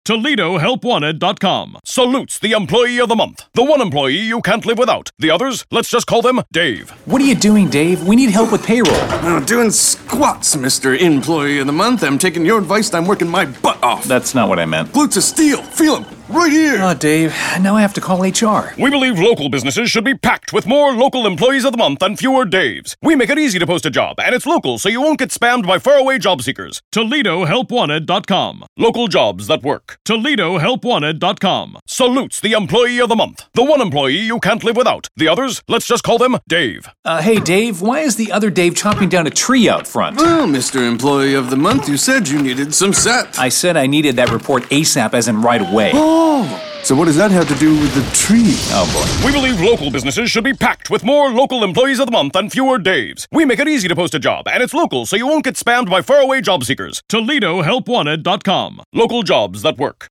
ToledoHelpWanted.com. Salutes the employee of the month. The one employee you can't live without. The others, let's just call them Dave. What are you doing, Dave? We need help with payroll. Doing squats, Mr. Employee of the Month. I'm taking your advice and I'm working my butt off. That's not what I meant. Glutes of steel. Feel them. Right here. Oh, Dave, now I have to call HR. We believe local businesses should be packed with more local employees of the month and fewer Daves. We make it easy to post a job, and it's local, so you won't get spammed by faraway job seekers. ToledoHelpWanted.com. Local jobs that work. ToledoHelpWanted.com. Salutes the employee of the month. The one employee you can't live without. The others, let's just call them Dave. Hey, Dave, why is the other Dave chopping down a tree out front? Well, Mr. Employee of the Month, you said you needed some set. I said I needed that report ASAP, as in right away. So what does that have to do with the tree? Oh, boy. We believe local businesses should be packed with more local employees of the month and fewer Daves. We make it easy to post a job, and it's local, so you won't get spammed by faraway job seekers. ToledoHelpWanted.com. Local jobs that work.